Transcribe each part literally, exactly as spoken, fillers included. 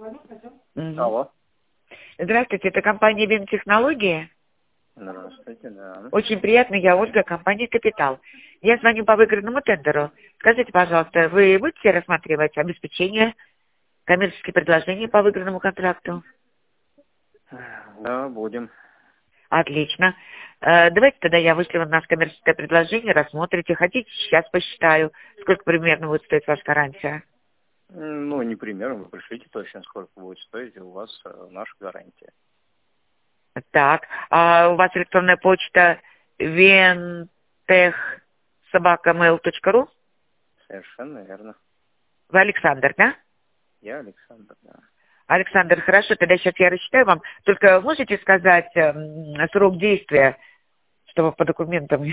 Мгм. Алло. Здравствуйте, это компания Бинтехнологии. Здравствуйте, да. Очень приятно, я Ольга, компания Капитал. Я звоню по выигранному тендеру. Скажите, пожалуйста, вы будете рассматривать обеспечение, коммерческие предложения по выигранному контракту? Да, будем. Отлично. Э, Давайте тогда я вышлю вам наше коммерческое предложение, рассмотрите. Хотите, сейчас посчитаю, сколько примерно будет стоить ваша гарантия. М, Ну, не примерно, вы пришлите точно, сколько будет стоить, и у вас э, наша гарантия. Так, а у вас электронная почта вентех собака мэйл точка ру? Совершенно верно. Вы Александр, да? Я Александр, да. Александр, хорошо, тогда сейчас я рассчитаю вам. Только можете сказать эм, срок действия, чтобы по документам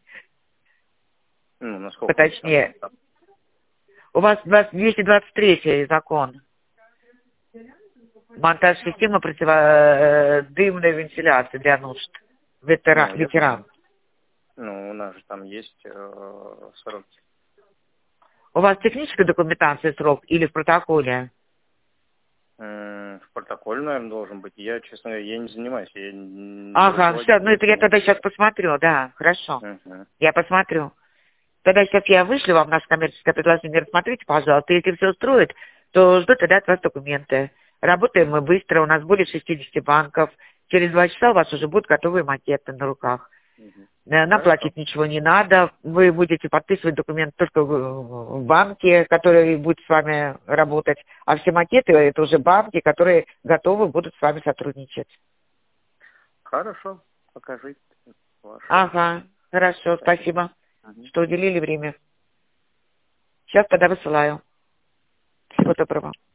Ну, насколько вы там? поточнее? У вас двести двадцать третий закон. Монтаж системы противодымной вентиляции для нужд ветера- Ну, я ветеран. Ну, у нас же там есть э, сроки. У вас техническая документация срок или в протоколе? М, В протоколе, наверное, должен быть. Я, честно говоря, я не занимаюсь. Я не Ага, все, ну руководитель. это я тогда сейчас посмотрю, да, хорошо. Мгм. Я посмотрю. Тогда сейчас я вышлю вам наше коммерческое предложение, рассмотрите, пожалуйста. Если все устроит, то жду тогда от вас документы. Работаем мы быстро, у нас более шестидесяти банков. Через два часа у вас уже будут готовые макеты на руках. Мгм. Э, Нам Хорошо. платить ничего не надо. Вы будете подписывать документы только в в банке, который будет с вами работать. А все макеты — это уже банки, которые готовы будут с вами сотрудничать. Хорошо. Покажите ваши. Ага, хорошо, Спасибо. спасибо, Мгм. что уделили время. Сейчас тогда высылаю. Всего доброго.